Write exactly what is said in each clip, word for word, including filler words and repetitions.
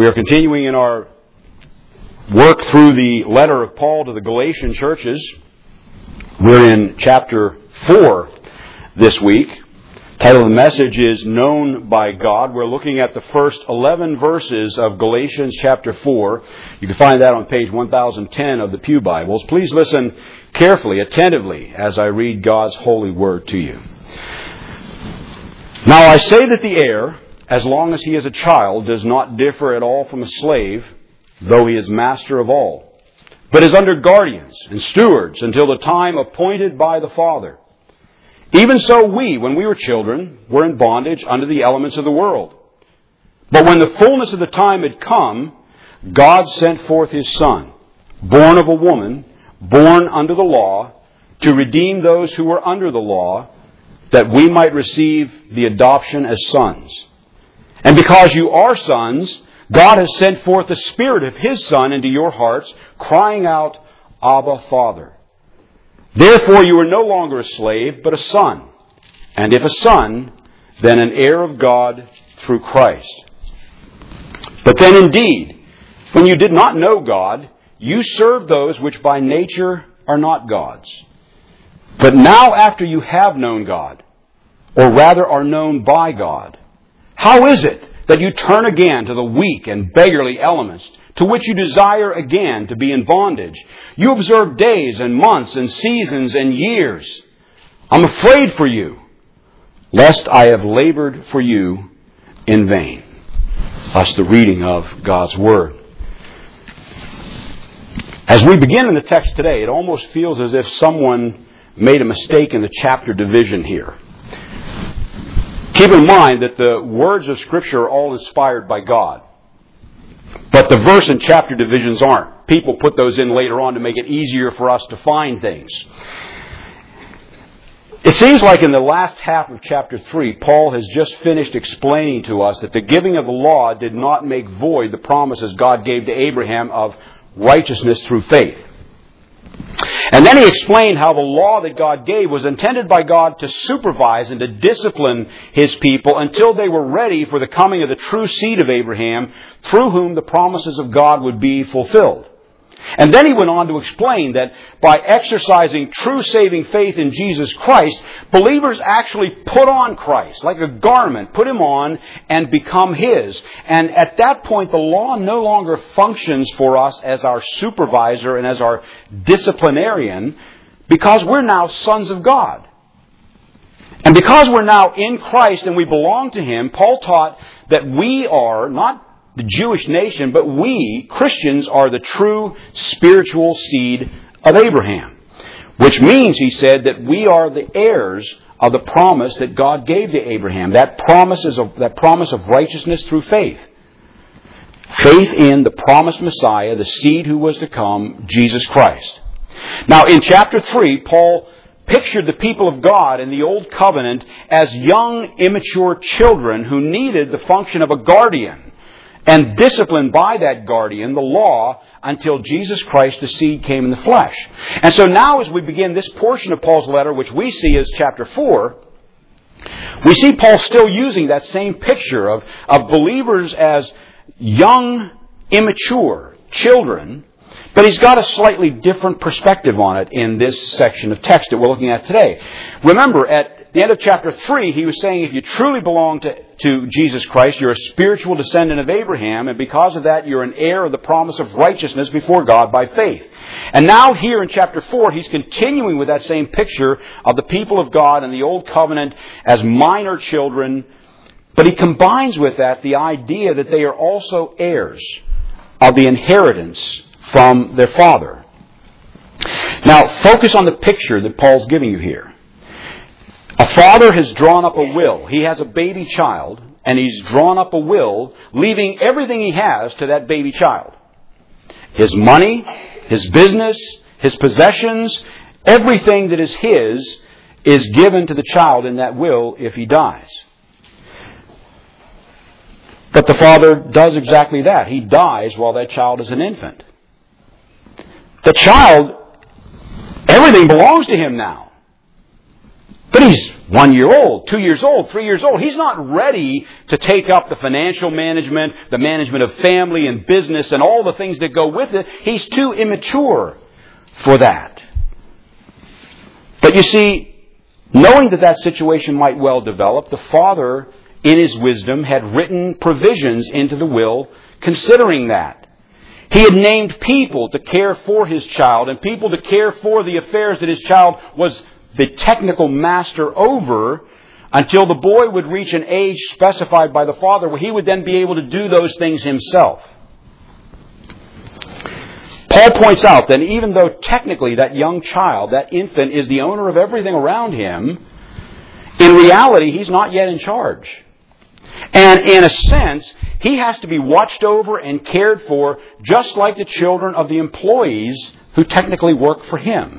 We are continuing in our work through the letter of Paul to the Galatian churches. We're in chapter four this week. The title of the message is Known by God. We're looking at the first eleven verses of Galatians chapter four. You can find that on page one thousand ten of the Pew Bibles. Please listen carefully, attentively, as I read God's holy word to you. Now I say that the heir, as long as he is a child, does not differ at all from a slave, though he is master of all, but is under guardians and stewards until the time appointed by the Father. Even so we, when we were children, were in bondage under the elements of the world. But when the fullness of the time had come, God sent forth His Son, born of a woman, born under the law, to redeem those who were under the law, that we might receive the adoption as sons. And because you are sons, God has sent forth the Spirit of His Son into your hearts, crying out, Abba, Father. Therefore you are no longer a slave, but a son. And if a son, then an heir of God through Christ. But then indeed, when you did not know God, you served those which by nature are not God's. But now after you have known God, or rather are known by God, how is it that you turn again to the weak and beggarly elements, to which you desire again to be in bondage? You observe days and months and seasons and years. I'm afraid for you, lest I have labored for you in vain. That's the reading of God's Word. As we begin in the text today, it almost feels as if someone made a mistake in the chapter division here. Keep in mind that the words of Scripture are all inspired by God. But the verse and chapter divisions aren't. People put those in later on to make it easier for us to find things. It seems like in the last half of chapter three, Paul has just finished explaining to us that the giving of the law did not make void the promises God gave to Abraham of righteousness through faith. And then he explained how the law that God gave was intended by God to supervise and to discipline His people until they were ready for the coming of the true seed of Abraham, through whom the promises of God would be fulfilled. And then he went on to explain that by exercising true saving faith in Jesus Christ, believers actually put on Christ like a garment, put Him on and become His. And at that point, the law no longer functions for us as our supervisor and as our disciplinarian, because we're now sons of God. And because we're now in Christ and we belong to Him, Paul taught that we are not the Jewish nation, but we, Christians, are the true spiritual seed of Abraham. Which means, he said, that we are the heirs of the promise that God gave to Abraham. That promise is a, that promise of righteousness through faith. Faith in the promised Messiah, the seed who was to come, Jesus Christ. Now, in chapter three, Paul pictured the people of God in the Old Covenant as young, immature children who needed the function of a guardian, and disciplined by that guardian, the law, until Jesus Christ, the seed, came in the flesh. And so now as we begin this portion of Paul's letter, which we see as chapter four, we see Paul still using that same picture of, of believers as young, immature children, but he's got a slightly different perspective on it in this section of text that we're looking at today. Remember, at the end of chapter three, he was saying if you truly belong to, to Jesus Christ, you're a spiritual descendant of Abraham, and because of that, you're an heir of the promise of righteousness before God by faith. And now here in chapter four, he's continuing with that same picture of the people of God in the Old Covenant as minor children, but he combines with that the idea that they are also heirs of the inheritance from their father. Now, focus on the picture that Paul's giving you here. A father has drawn up a will. He has a baby child, and he's drawn up a will, leaving everything he has to that baby child. His money, his business, his possessions, everything that is his is given to the child in that will if he dies. But the father does exactly that. He dies while that child is an infant. The child, everything belongs to him now. But he's one year old, two years old, three years old. He's not ready to take up the financial management, the management of family and business and all the things that go with it. He's too immature for that. But you see, knowing that that situation might well develop, the father, in his wisdom, had written provisions into the will considering that. He had named people to care for his child and people to care for the affairs that his child was the technical master over until the boy would reach an age specified by the father where he would then be able to do those things himself. Paul points out that even though technically that young child, that infant, is the owner of everything around him, in reality he's not yet in charge. And in a sense, he has to be watched over and cared for just like the children of the employees who technically work for him.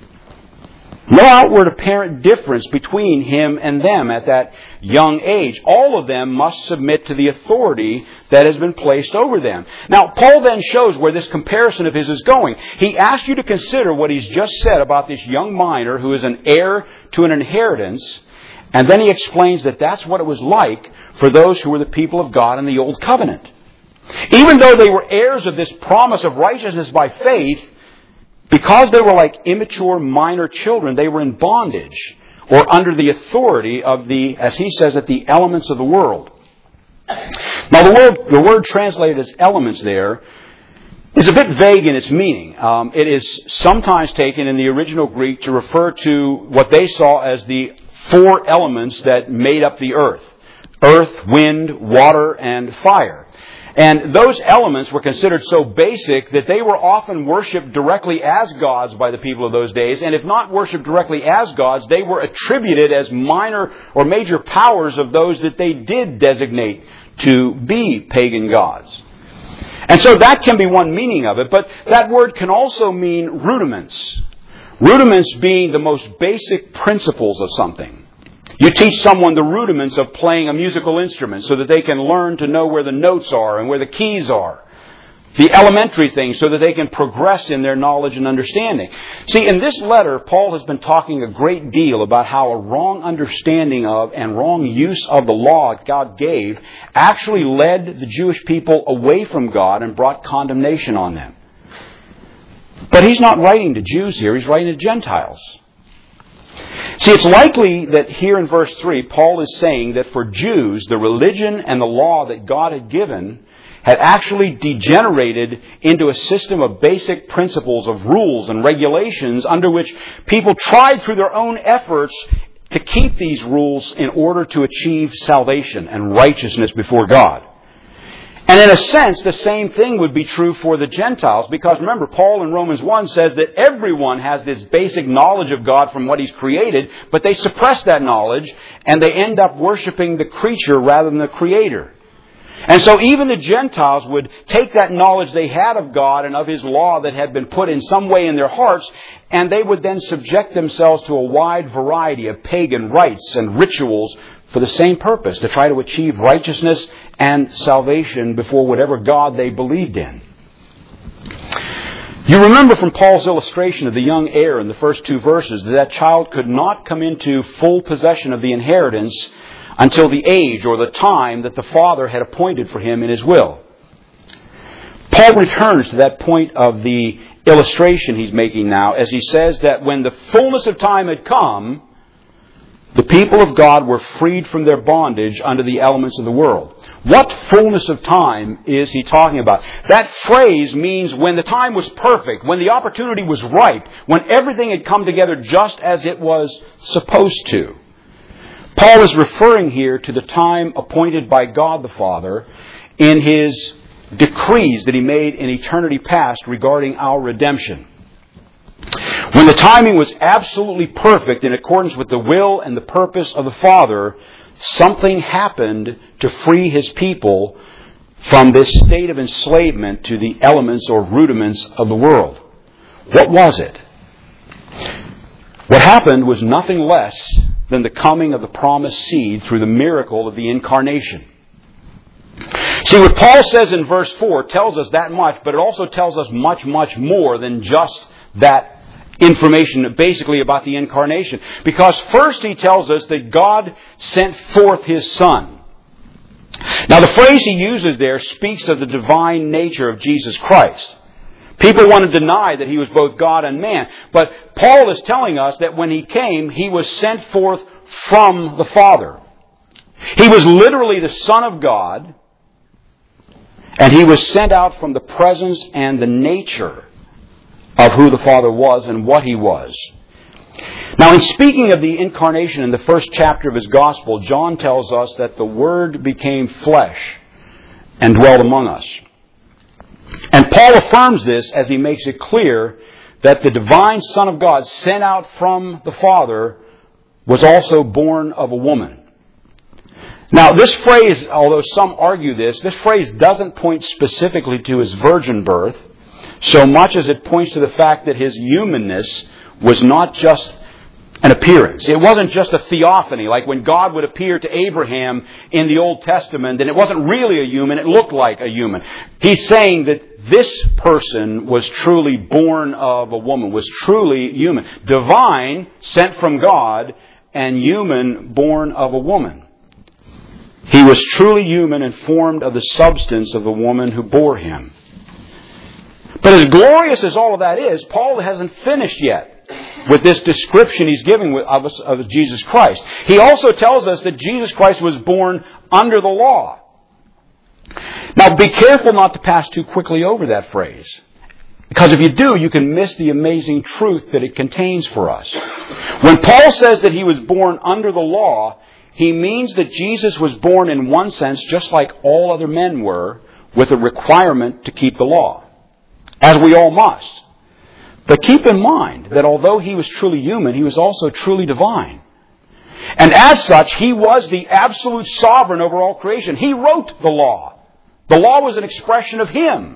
No outward apparent difference between him and them at that young age. All of them must submit to the authority that has been placed over them. Now, Paul then shows where this comparison of his is going. He asks you to consider what he's just said about this young minor who is an heir to an inheritance. And then he explains that that's what it was like for those who were the people of God in the Old Covenant. Even though they were heirs of this promise of righteousness by faith, because they were like immature minor children, they were in bondage or under the authority of the, as he says it, the elements of the world. Now the word, the word translated as elements there is a bit vague in its meaning. Um, it is sometimes taken in the original Greek to refer to what they saw as the four elements that made up the earth. Earth, wind, water, and fire. And those elements were considered so basic that they were often worshipped directly as gods by the people of those days. And if not worshipped directly as gods, they were attributed as minor or major powers of those that they did designate to be pagan gods. And so that can be one meaning of it. But that word can also mean rudiments. Rudiments being the most basic principles of something. You teach someone the rudiments of playing a musical instrument so that they can learn to know where the notes are and where the keys are. The elementary things so that they can progress in their knowledge and understanding. See, in this letter, Paul has been talking a great deal about how a wrong understanding of and wrong use of the law God gave actually led the Jewish people away from God and brought condemnation on them. But he's not writing to Jews here, he's writing to Gentiles. See, it's likely that here in verse three, Paul is saying that for Jews, the religion and the law that God had given had actually degenerated into a system of basic principles of rules and regulations under which people tried through their own efforts to keep these rules in order to achieve salvation and righteousness before God. And in a sense, the same thing would be true for the Gentiles. Because remember, Paul in Romans one says that everyone has this basic knowledge of God from what He's created, but they suppress that knowledge and they end up worshiping the creature rather than the Creator. And so even the Gentiles would take that knowledge they had of God and of His law that had been put in some way in their hearts, and they would then subject themselves to a wide variety of pagan rites and rituals for the same purpose, to try to achieve righteousness and salvation before whatever God they believed in. You remember from Paul's illustration of the young heir in the first two verses that that child could not come into full possession of the inheritance until the age or the time that the father had appointed for him in his will. Paul returns to that point of the illustration he's making now as he says that when the fullness of time had come, the people of God were freed from their bondage under the elements of the world. What fullness of time is he talking about? That phrase means when the time was perfect, when the opportunity was ripe, when everything had come together just as it was supposed to. Paul is referring here to the time appointed by God the Father in His decrees that He made in eternity past regarding our redemption. When the timing was absolutely perfect in accordance with the will and the purpose of the Father, something happened to free His people from this state of enslavement to the elements or rudiments of the world. What was it? What happened was nothing less than the coming of the promised seed through the miracle of the incarnation. See, what Paul says in verse four tells us that much, but it also tells us much, much more than just that information basically about the incarnation. Because first he tells us that God sent forth His Son. Now the phrase he uses there speaks of the divine nature of Jesus Christ. People want to deny that He was both God and man. But Paul is telling us that when He came, He was sent forth from the Father. He was literally the Son of God, and He was sent out from the presence and the nature of who the Father was and what He was. Now, in speaking of the incarnation in the first chapter of his Gospel, John tells us that the Word became flesh and dwelt among us. And Paul affirms this as he makes it clear that the divine Son of God, sent out from the Father, was also born of a woman. Now, this phrase, although some argue this, this phrase doesn't point specifically to His virgin birth, so much as it points to the fact that His humanness was not just an appearance. It wasn't just a theophany, like when God would appear to Abraham in the Old Testament, and it wasn't really a human, it looked like a human. He's saying that this person was truly born of a woman, was truly human. Divine, sent from God, and human, born of a woman. He was truly human and formed of the substance of the woman who bore Him. But as glorious as all of that is, Paul hasn't finished yet with this description he's giving of us of Jesus Christ. He also tells us that Jesus Christ was born under the law. Now, be careful not to pass too quickly over that phrase, because if you do, you can miss the amazing truth that it contains for us. When Paul says that He was born under the law, he means that Jesus was born in one sense just like all other men were, with a requirement to keep the law, as we all must. But keep in mind that although He was truly human, He was also truly divine. And as such, He was the absolute sovereign over all creation. He wrote the law. The law was an expression of Him.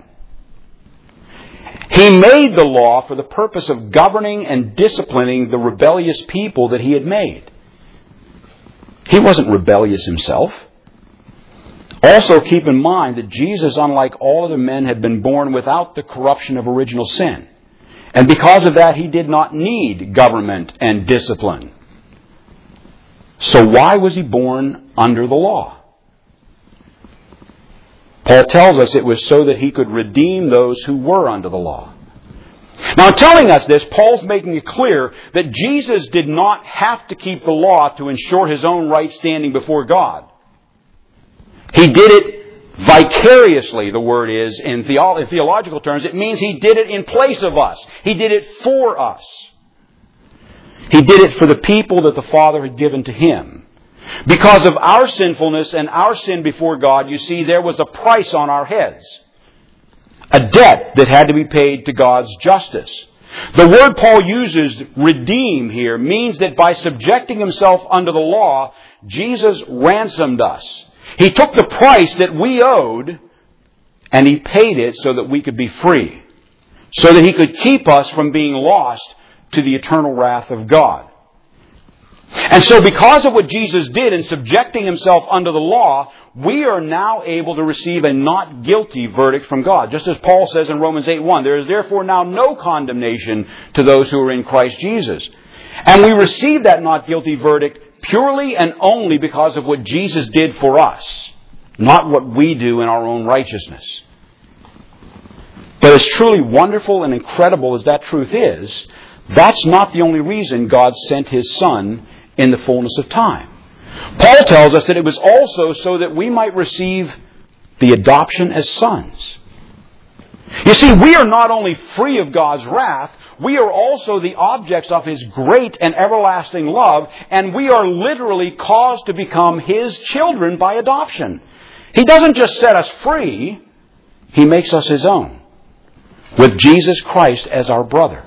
He made the law for the purpose of governing and disciplining the rebellious people that He had made. He wasn't rebellious Himself. Also keep in mind that Jesus, unlike all other men, had been born without the corruption of original sin. And because of that, He did not need government and discipline. So why was He born under the law? Paul tells us it was so that He could redeem those who were under the law. Now, in telling us this, Paul's making it clear that Jesus did not have to keep the law to ensure His own right standing before God. He did it vicariously, the word is, in, theo- in theological terms. It means He did it in place of us. He did it for us. He did it for the people that the Father had given to Him. Because of our sinfulness and our sin before God, you see, there was a price on our heads. A debt that had to be paid to God's justice. The word Paul uses, redeem, here, means that by subjecting Himself under the law, Jesus ransomed us. He took the price that we owed, and He paid it so that we could be free. So that He could keep us from being lost to the eternal wrath of God. And so because of what Jesus did in subjecting Himself under the law, we are now able to receive a not guilty verdict from God. Just as Paul says in Romans eight one, there is therefore now no condemnation to those who are in Christ Jesus. And we receive that not guilty verdict purely and only because of what Jesus did for us, not what we do in our own righteousness. But as truly wonderful and incredible as that truth is, that's not the only reason God sent His Son in the fullness of time. Paul tells us that it was also so that we might receive the adoption as sons. You see, we are not only free of God's wrath, we are also the objects of His great and everlasting love, and we are literally caused to become His children by adoption. He doesn't just set us free, He makes us His own, with Jesus Christ as our brother.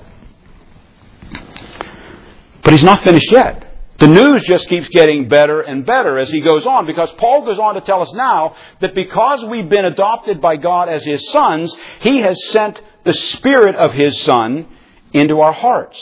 But He's not finished yet. The news just keeps getting better and better as he goes on, because Paul goes on to tell us now that because we've been adopted by God as His sons, He has sent the Spirit of His Son into our hearts.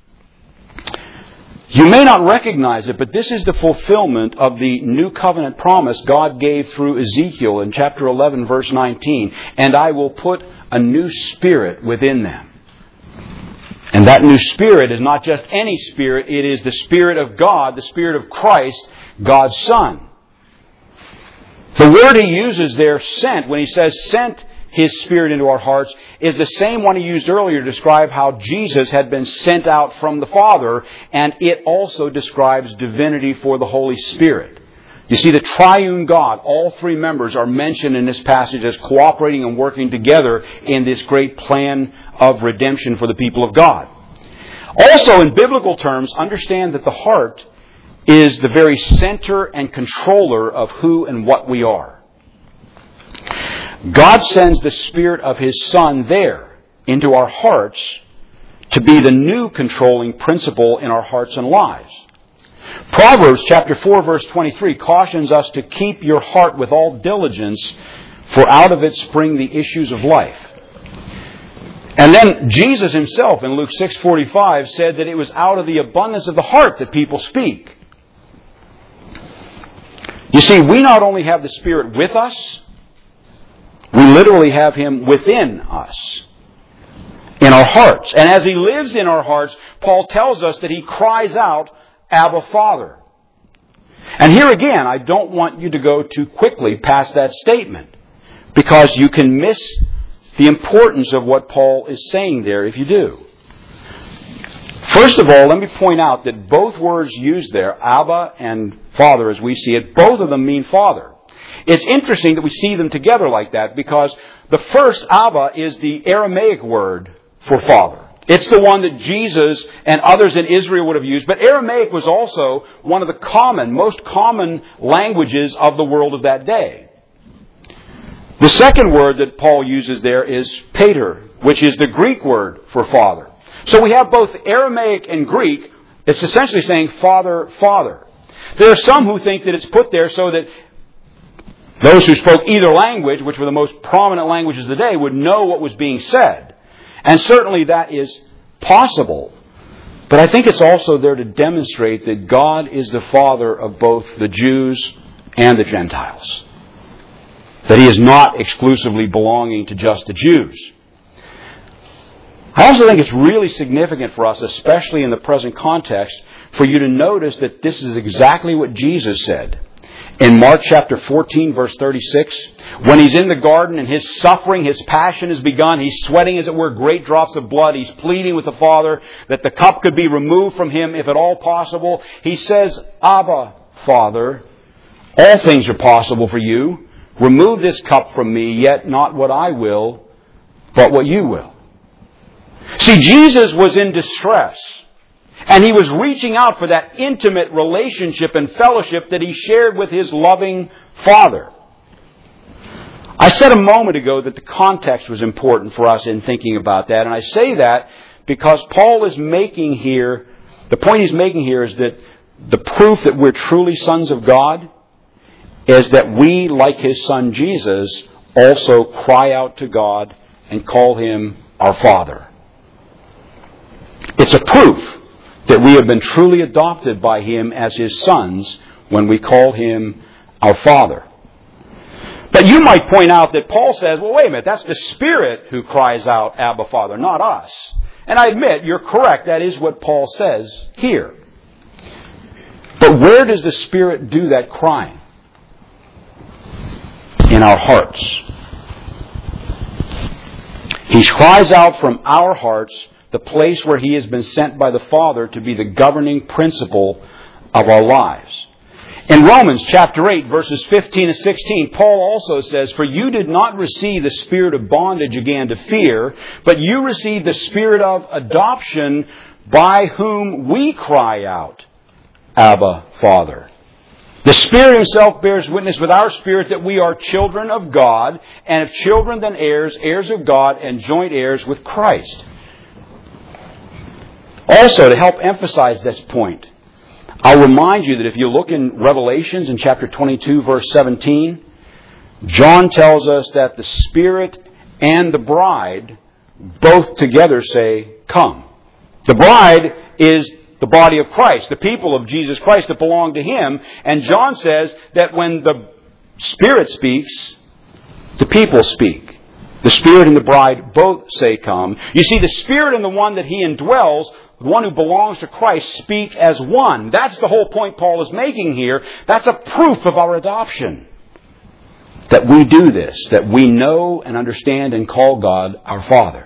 You may not recognize it, but this is the fulfillment of the new covenant promise God gave through Ezekiel in chapter eleven, verse nineteen. And I will put a new spirit within them. And that new Spirit is not just any Spirit, it is the Spirit of God, the Spirit of Christ, God's Son. The word he uses there, sent, when he says sent His Spirit into our hearts, is the same one he used earlier to describe how Jesus had been sent out from the Father, and it also describes divinity for the Holy Spirit. You see, the triune God, all three members are mentioned in this passage as cooperating and working together in this great plan of redemption for the people of God. Also, in biblical terms, understand that the heart is the very center and controller of who and what we are. God sends the Spirit of His Son there into our hearts to be the new controlling principle in our hearts and lives. Proverbs chapter four verse twenty-three cautions us to keep your heart with all diligence, for out of it spring the issues of life. And then Jesus Himself in Luke six forty-five said that it was out of the abundance of the heart that people speak. You see, we not only have the Spirit with us, we literally have Him within us, in our hearts. And as He lives in our hearts, Paul tells us that He cries out, Abba, Father. And here again, I don't want you to go too quickly past that statement, because you can miss the importance of what Paul is saying there if you do. First of all, let me point out that both words used there, Abba and Father, as we see it, both of them mean Father. It's interesting that we see them together like that, because the first Abba is the Aramaic word for Father. It's the one that Jesus and others in Israel would have used. But Aramaic was also one of the common, most common languages of the world of that day. The second word that Paul uses there is pater, which is the Greek word for father. So we have both Aramaic and Greek. It's essentially saying Father, Father. There are some who think that it's put there so that those who spoke either language, which were the most prominent languages of the day, would know what was being said. And certainly that is possible. But I think it's also there to demonstrate that God is the Father of both the Jews and the Gentiles. That He is not exclusively belonging to just the Jews. I also think it's really significant for us, especially in the present context, for you to notice that this is exactly what Jesus said. In Mark chapter fourteen, verse thirty-six, when He's in the garden and His suffering, His passion has begun, He's sweating, as it were, great drops of blood. He's pleading with the Father that the cup could be removed from Him, if at all possible. He says, Abba, Father, all things are possible for you. Remove this cup from me, yet not what I will, but what you will. See, Jesus was in distress. And He was reaching out for that intimate relationship and fellowship that He shared with His loving Father. I said a moment ago that the context was important for us in thinking about that. And I say that because Paul is making here, the point he's making here is that the proof that we're truly sons of God is that we, like His Son Jesus, also cry out to God and call Him our Father. It's a proof that we have been truly adopted by Him as His sons when we call Him our Father. But you might point out that Paul says, well, wait a minute, that's the Spirit who cries out, Abba, Father, not us. And I admit, you're correct, that is what Paul says here. But where does the Spirit do that crying? In our hearts. He cries out from our hearts, the place where He has been sent by the Father to be the governing principle of our lives. In Romans chapter eight, verses fifteen and sixteen, Paul also says, For you did not receive the spirit of bondage again to fear, but you received the spirit of adoption, by whom we cry out, Abba, Father. The Spirit Himself bears witness with our spirit that we are children of God, and if children then heirs, heirs of God, and joint heirs with Christ. Also, to help emphasize this point, I'll remind you that if you look in Revelations in chapter twenty-two, verse seventeen, John tells us that the Spirit and the bride both together say, Come. The bride is the body of Christ, the people of Jesus Christ that belong to Him. And John says that when the Spirit speaks, the people speak. The Spirit and the bride both say, come. You see, the Spirit and the one that He indwells, the one who belongs to Christ, speak as one. That's the whole point Paul is making here. That's a proof of our adoption. That we do this, that we know and understand and call God our Father.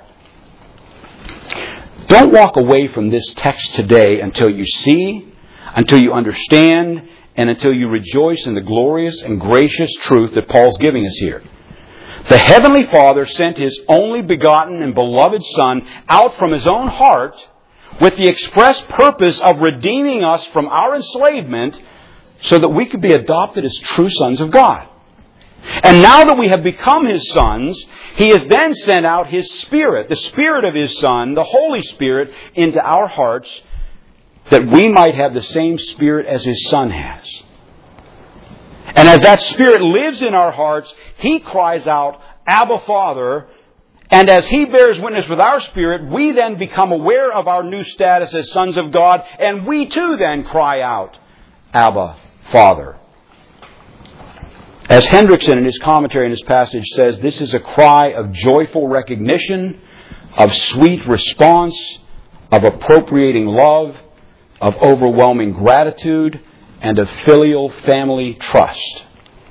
Don't walk away from this text today until you see, until you understand, and until you rejoice in the glorious and gracious truth that Paul's giving us here. The Heavenly Father sent His only begotten and beloved Son out from His own heart with the express purpose of redeeming us from our enslavement so that we could be adopted as true sons of God. And now that we have become His sons, He has then sent out His Spirit, the Spirit of His Son, the Holy Spirit, into our hearts that we might have the same Spirit as His Son has. And as that Spirit lives in our hearts, He cries out, Abba, Father. And as He bears witness with our spirit, we then become aware of our new status as sons of God, and we too then cry out, Abba, Father. As Hendrickson in his commentary on this passage says, this is a cry of joyful recognition, of sweet response, of appropriating love, of overwhelming gratitude, and of filial family trust.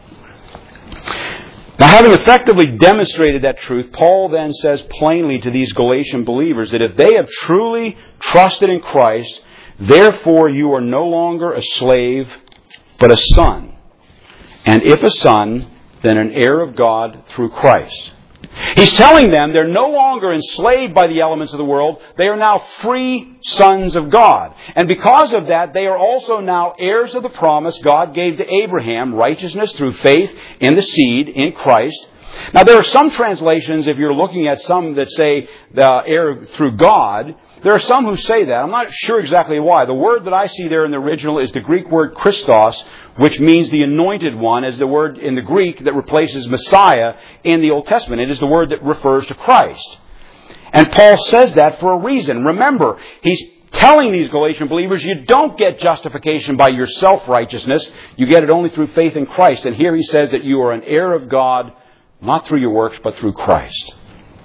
Now, having effectively demonstrated that truth, Paul then says plainly to these Galatian believers that if they have truly trusted in Christ, therefore you are no longer a slave, but a son. And if a son, then an heir of God through Christ. He's telling them they're no longer enslaved by the elements of the world. They are now free sons of God. And because of that, they are also now heirs of the promise God gave to Abraham, righteousness through faith in the seed, in Christ. Now, there are some translations, if you're looking at some that say the heir through God, there are some who say that. I'm not sure exactly why. The word that I see there in the original is the Greek word Christos, which means the anointed one, as the word in the Greek that replaces Messiah in the Old Testament. It is the word that refers to Christ. And Paul says that for a reason. Remember, he's telling these Galatian believers, you don't get justification by your self-righteousness. You get it only through faith in Christ. And here he says that you are an heir of God, not through your works, but through Christ.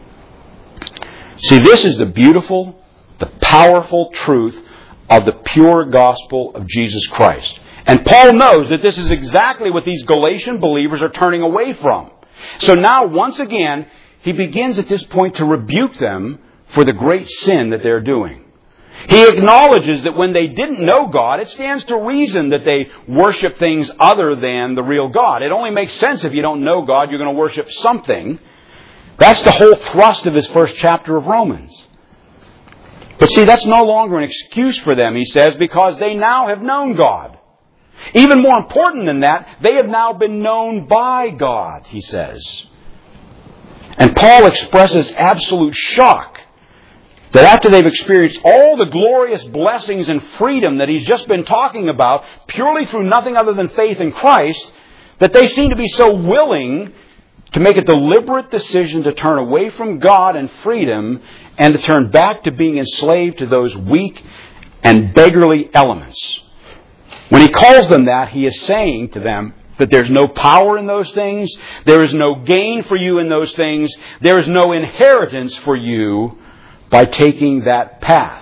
See, this is the beautiful, the powerful truth of the pure gospel of Jesus Christ. And Paul knows that this is exactly what these Galatian believers are turning away from. So now, once again, he begins at this point to rebuke them for the great sin that they're doing. He acknowledges that when they didn't know God, it stands to reason that they worship things other than the real God. It only makes sense if you don't know God, you're going to worship something. That's the whole thrust of his first chapter of Romans. But see, that's no longer an excuse for them, he says, because they now have known God. Even more important than that, they have now been known by God, he says. And Paul expresses absolute shock that after they've experienced all the glorious blessings and freedom that he's just been talking about, purely through nothing other than faith in Christ, that they seem to be so willing to make a deliberate decision to turn away from God and freedom and to turn back to being enslaved to those weak and beggarly elements. When he calls them that, he is saying to them that there's no power in those things, there is no gain for you in those things, there is no inheritance for you by taking that path.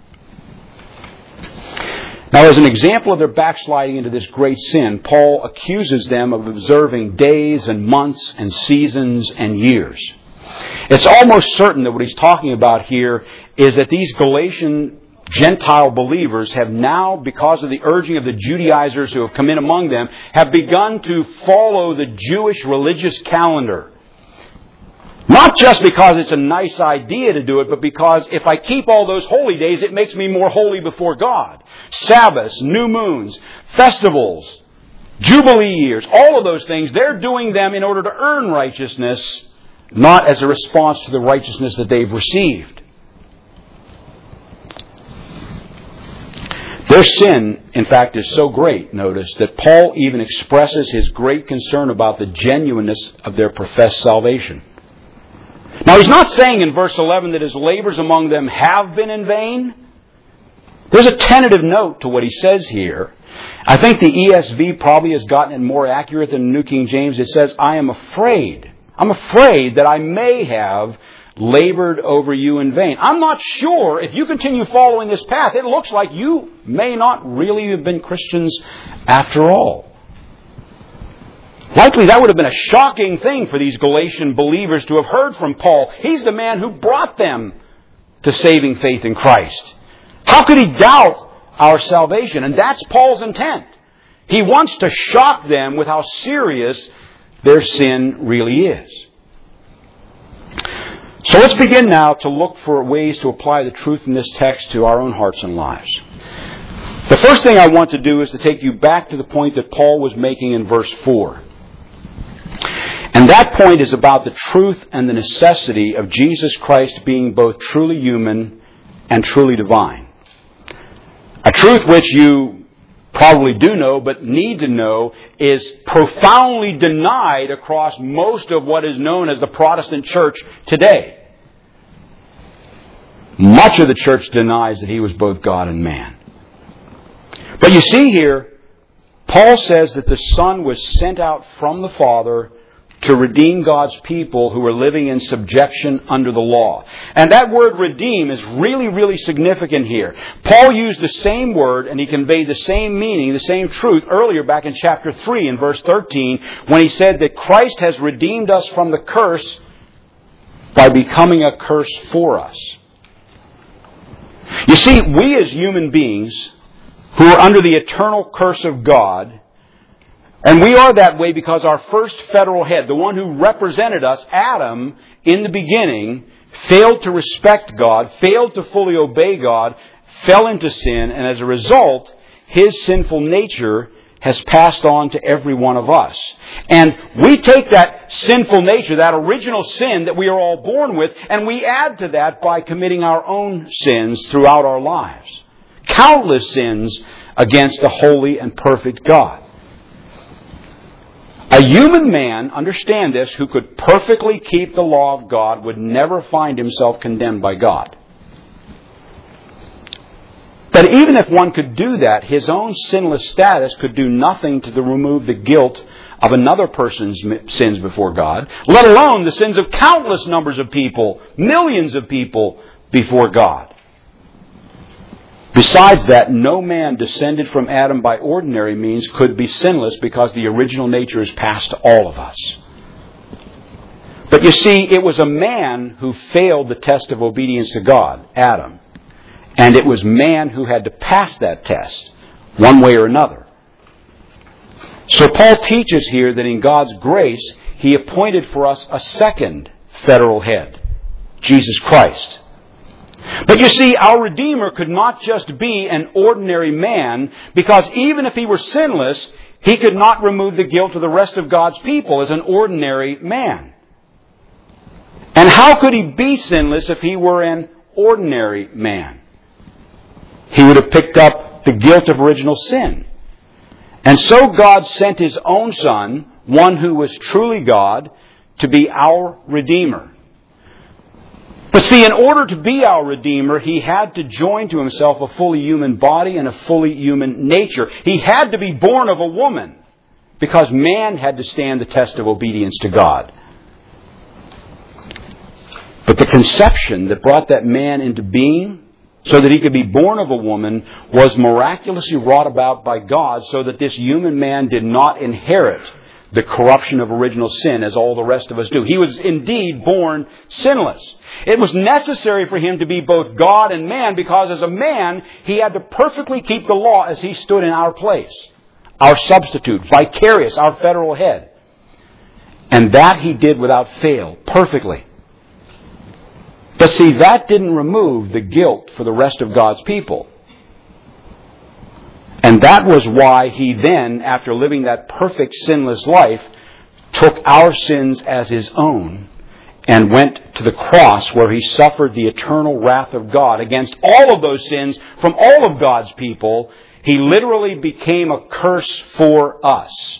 Now, as an example of their backsliding into this great sin, Paul accuses them of observing days and months and seasons and years. It's almost certain that what he's talking about here is that these Galatian Gentile believers have now, because of the urging of the Judaizers who have come in among them, have begun to follow the Jewish religious calendar. Not just because it's a nice idea to do it, but because if I keep all those holy days, it makes me more holy before God. Sabbaths, new moons, festivals, Jubilee years, all of those things, they're doing them in order to earn righteousness, not as a response to the righteousness that they've received. Their sin, in fact, is so great, notice, that Paul even expresses his great concern about the genuineness of their professed salvation. Now, he's not saying in verse eleven that his labors among them have been in vain. There's a tentative note to what he says here. I think the E S V probably has gotten it more accurate than the New King James. It says, I am afraid I'm afraid that I may have labored over you in vain. I'm not sure if you continue following this path, it looks like you may not really have been Christians after all. Likely that would have been a shocking thing for these Galatian believers to have heard from Paul. He's the man who brought them to saving faith in Christ. How could he doubt our salvation? And that's Paul's intent. He wants to shock them with how serious their sin really is. So let's begin now to look for ways to apply the truth in this text to our own hearts and lives. The first thing I want to do is to take you back to the point that Paul was making in verse four. And that point is about the truth and the necessity of Jesus Christ being both truly human and truly divine. A truth which you probably do know, but need to know, is profoundly denied across most of what is known as the Protestant church today. Much of the church denies that he was both God and man. But you see here, Paul says that the Son was sent out from the Father to redeem God's people who were living in subjection under the law. And that word redeem is really, really significant here. Paul used the same word and he conveyed the same meaning, the same truth earlier back in chapter three in verse thirteen when he said that Christ has redeemed us from the curse by becoming a curse for us. You see, we as human beings who are under the eternal curse of God, and we are that way because our first federal head, the one who represented us, Adam, in the beginning, failed to respect God, failed to fully obey God, fell into sin, and as a result, his sinful nature has passed on to every one of us. And we take that sinful nature, that original sin that we are all born with, and we add to that by committing our own sins throughout our lives. Countless sins against the holy and perfect God. A human man, understand this, who could perfectly keep the law of God would never find himself condemned by God. But even if one could do that, his own sinless status could do nothing to remove the guilt of another person's sins before God, let alone the sins of countless numbers of people, millions of people before God. Besides that, no man descended from Adam by ordinary means could be sinless because the original nature is passed to all of us. But you see, it was a man who failed the test of obedience to God, Adam. And it was man who had to pass that test, one way or another. So Paul teaches here that in God's grace, He appointed for us a second federal head, Jesus Christ. But you see, our Redeemer could not just be an ordinary man, because even if He were sinless, He could not remove the guilt of the rest of God's people as an ordinary man. And how could He be sinless if He were an ordinary man? He would have picked up the guilt of original sin. And so God sent His own Son, one who was truly God, to be our Redeemer. But see, in order to be our Redeemer, He had to join to Himself a fully human body and a fully human nature. He had to be born of a woman, because man had to stand the test of obedience to God. But the conception that brought that man into being, so that he could be born of a woman, was miraculously wrought about by God, so that this human man did not inherit the corruption of original sin as all the rest of us do. He was indeed born sinless. It was necessary for Him to be both God and man, because as a man, He had to perfectly keep the law as He stood in our place. Our substitute, vicarious, our federal head. And that He did without fail, perfectly. But see, that didn't remove the guilt for the rest of God's people. And that was why He then, after living that perfect sinless life, took our sins as His own and went to the cross, where He suffered the eternal wrath of God against all of those sins from all of God's people. He literally became a curse for us.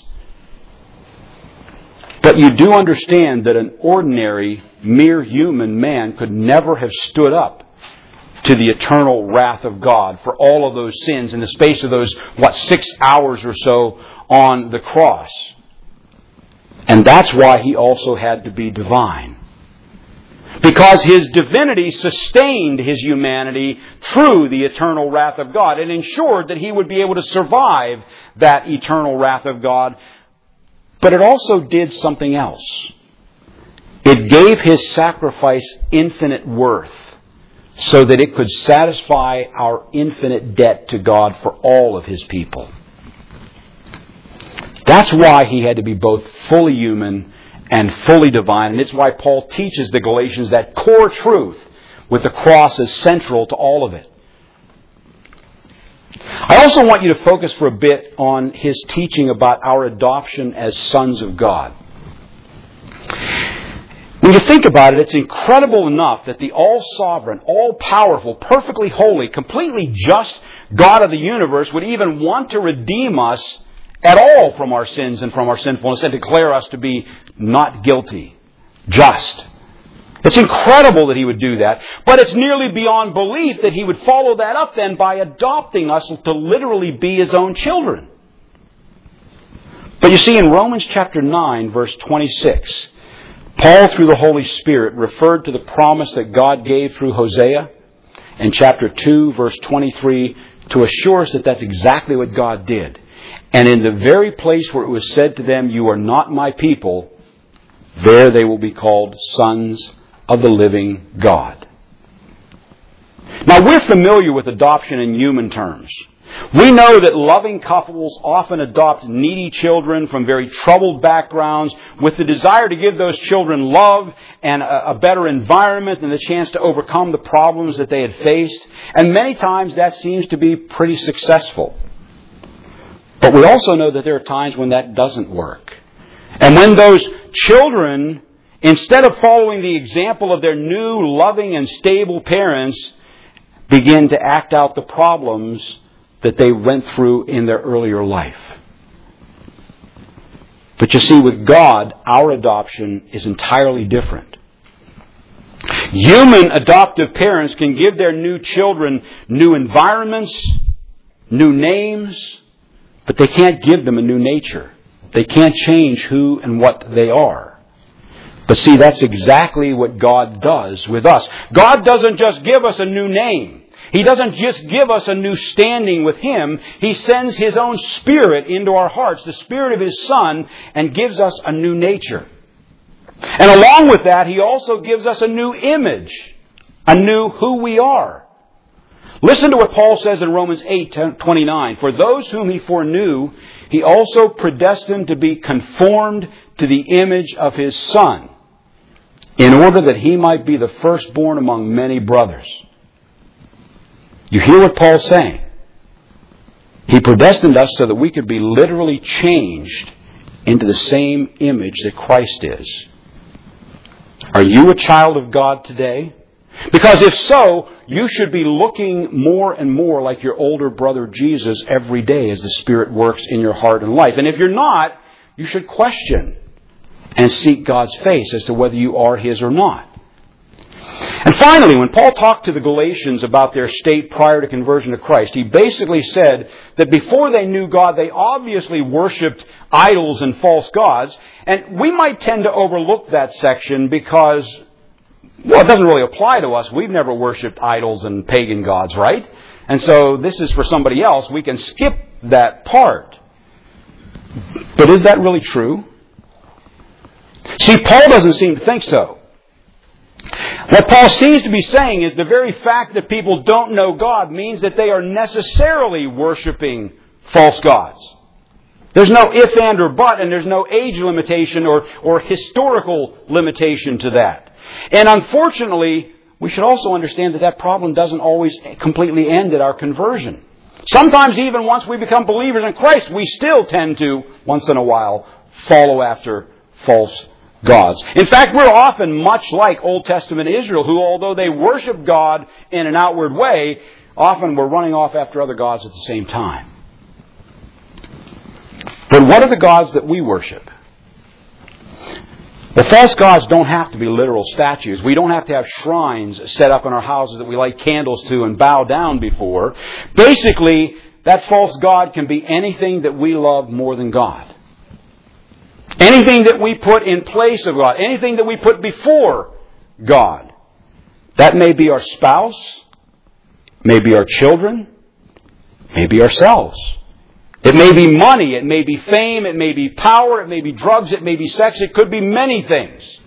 But you do understand that an ordinary, mere human man could never have stood up to the eternal wrath of God for all of those sins in the space of those, what, six hours or so on the cross. And that's why He also had to be divine. Because His divinity sustained His humanity through the eternal wrath of God and ensured that He would be able to survive that eternal wrath of God. But it also did something else. It gave His sacrifice infinite worth so that it could satisfy our infinite debt to God for all of His people. That's why He had to be both fully human and fully divine. And it's why Paul teaches the Galatians that core truth with the cross is central to all of it. I also want you to focus for a bit on his teaching about our adoption as sons of God. When you think about it, it's incredible enough that the all-sovereign, all-powerful, perfectly holy, completely just God of the universe would even want to redeem us at all from our sins and from our sinfulness and declare us to be not guilty, just. It's incredible that He would do that, but it's nearly beyond belief that He would follow that up then by adopting us to literally be His own children. But you see, in Romans chapter nine, verse twenty-six, Paul, through the Holy Spirit, referred to the promise that God gave through Hosea in chapter two, verse twenty-three, to assure us that that's exactly what God did. And in the very place where it was said to them, "You are not my people," there they will be called sons of the living God. Now, we're familiar with adoption in human terms. We know that loving couples often adopt needy children from very troubled backgrounds with the desire to give those children love and a, a better environment and the chance to overcome the problems that they had faced. And many times that seems to be pretty successful. But we also know that there are times when that doesn't work. And when those children, instead of following the example of their new, loving, and stable parents, begin to act out the problems that they went through in their earlier life. But you see, with God, our adoption is entirely different. Human adoptive parents can give their new children new environments, new names, but they can't give them a new nature. They can't change who and what they are. But see, that's exactly what God does with us. God doesn't just give us a new name. He doesn't just give us a new standing with Him. He sends His own Spirit into our hearts, the Spirit of His Son, and gives us a new nature. And along with that, He also gives us a new image, a new who we are. Listen to what Paul says in Romans eight twenty-nine. For those whom He foreknew, He also predestined to be conformed to the image of His Son, in order that He might be the firstborn among many brothers. You hear what Paul's saying? He predestined us so that we could be literally changed into the same image that Christ is. Are you a child of God today? Because if so, you should be looking more and more like your older brother Jesus every day as the Spirit works in your heart and life. And if you're not, you should question and seek God's face as to whether you are His or not. And finally, when Paul talked to the Galatians about their state prior to conversion to Christ, he basically said that before they knew God, they obviously worshipped idols and false gods. And we might tend to overlook that section because, well, it doesn't really apply to us. We've never worshipped idols and pagan gods, right? And so this is for somebody else. We can skip that part. But is that really true? See, Paul doesn't seem to think so. What Paul seems to be saying is the very fact that people don't know God means that they are necessarily worshiping false gods. There's no if, and, or but, and there's no age limitation or, or historical limitation to that. And unfortunately, we should also understand that that problem doesn't always completely end at our conversion. Sometimes even once we become believers in Christ, we still tend to, once in a while, follow after false gods. In fact, we're often much like Old Testament Israel, who, although they worship God in an outward way, often were running off after other gods at the same time. But what are the gods that we worship? The false gods don't have to be literal statues. We don't have to have shrines set up in our houses that we light candles to and bow down before. Basically, that false god can be anything that we love more than God. anything that we put in place of God, anything that we put before God. That may be our spouse, maybe our children, maybe ourselves. It may be money, it may be fame, it may be power, it may be drugs, it may be sex, it could be many things.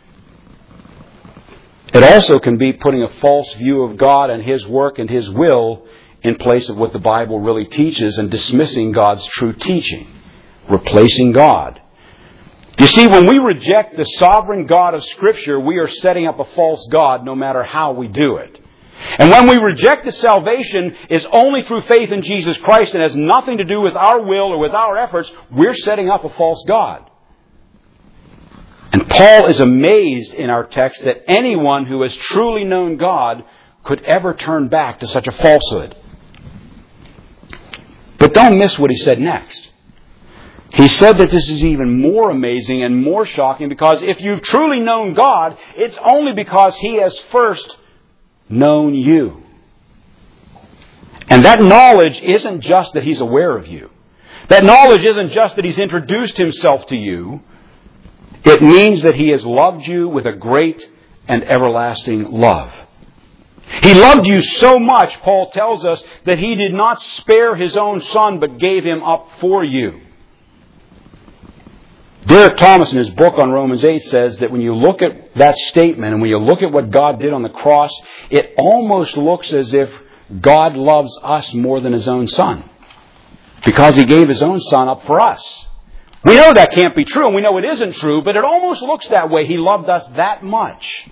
It also can be putting a false view of God and His work and His will in place of what the Bible really teaches and dismissing God's true teaching, replacing God. You see, when we reject the sovereign God of Scripture, we are setting up a false God no matter how we do it. And when we reject that salvation is only through faith in Jesus Christ and has nothing to do with our will or with our efforts, we're setting up a false God. And Paul is amazed in our text that anyone who has truly known God could ever turn back to such a falsehood. But don't miss what he said next. He said that this is even more amazing and more shocking because if you've truly known God, it's only because He has first known you. And that knowledge isn't just that He's aware of you. That knowledge isn't just that He's introduced Himself to you. It means that He has loved you with a great and everlasting love. He loved you so much, Paul tells us, that He did not spare His own Son, but gave Him up for you. Derek Thomas, in his book on Romans eight, says that when you look at that statement and when you look at what God did on the cross, it almost looks as if God loves us more than His own Son, because He gave His own Son up for us. We know that can't be true, and we know it isn't true, but it almost looks that way. He loved us that much.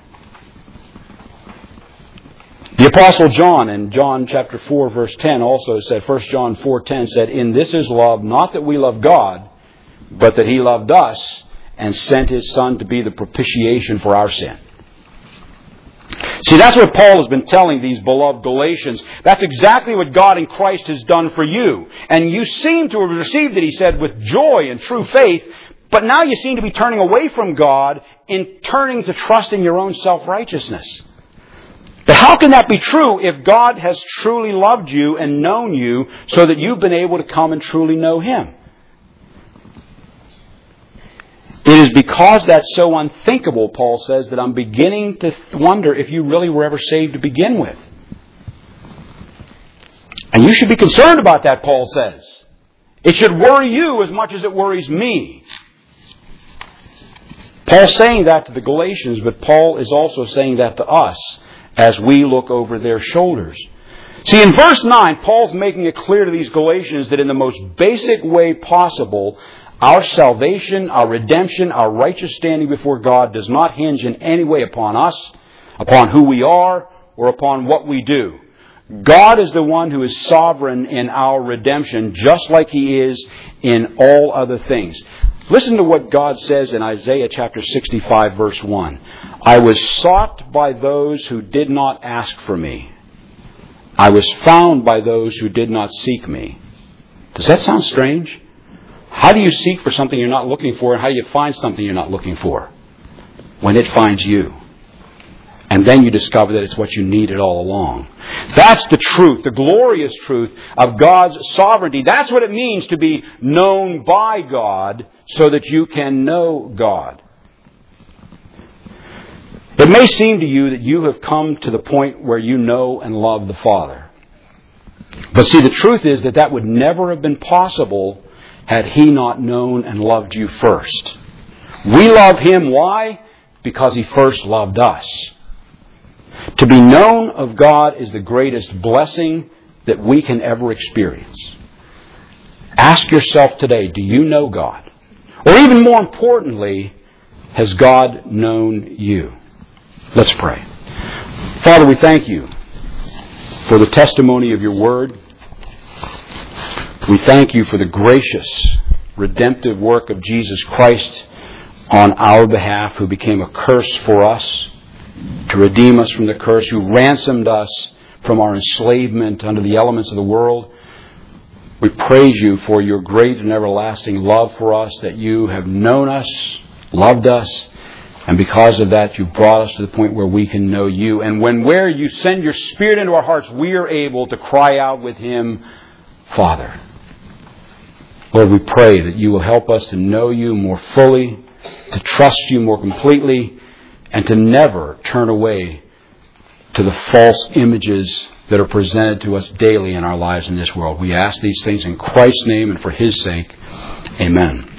The Apostle John in John chapter four verse ten also said, First John four ten said, "In this is love, not that we love God, but that He loved us and sent His Son to be the propitiation for our sin." See, that's what Paul has been telling these beloved Galatians. That's exactly what God in Christ has done for you. And you seem to have received it, he said, with joy and true faith, but now you seem to be turning away from God in turning to trust in your own self-righteousness. But how can that be true if God has truly loved you and known you so that you've been able to come and truly know Him? It is because that's so unthinkable, Paul says, that I'm beginning to wonder if you really were ever saved to begin with. And you should be concerned about that, Paul says. It should worry you as much as it worries me. Paul's saying that to the Galatians, but Paul is also saying that to us as we look over their shoulders. See, in verse nine, Paul's making it clear to these Galatians that in the most basic way possible, our salvation, our redemption, our righteous standing before God does not hinge in any way upon us, upon who we are, or upon what we do. God is the one who is sovereign in our redemption, just like He is in all other things. Listen to what God says in Isaiah chapter sixty-five, verse one. "I was sought by those who did not ask for me. I was found by those who did not seek me." Does that sound strange? How do you seek for something you're not looking for, and how do you find something you're not looking for? When it finds you. And then you discover that it's what you needed all along. That's the truth, the glorious truth of God's sovereignty. That's what it means to be known by God so that you can know God. It may seem to you that you have come to the point where you know and love the Father. But see, the truth is that that would never have been possible had He not known and loved you first. We love Him. Why? Because He first loved us. To be known of God is the greatest blessing that we can ever experience. Ask yourself today, do you know God? Or even more importantly, has God known you? Let's pray. Father, we thank You for the testimony of Your Word. We thank You for the gracious, redemptive work of Jesus Christ on our behalf, who became a curse for us, to redeem us from the curse, who ransomed us from our enslavement under the elements of the world. We praise You for Your great and everlasting love for us, that You have known us, loved us, and because of that, You've brought us to the point where we can know You. And when where You send Your Spirit into our hearts, we are able to cry out with Him, Father. Lord, we pray that you will help us to know you more fully, to trust you more completely, and to never turn away to the false images that are presented to us daily in our lives in this world. We ask these things in Christ's name and for his sake. Amen.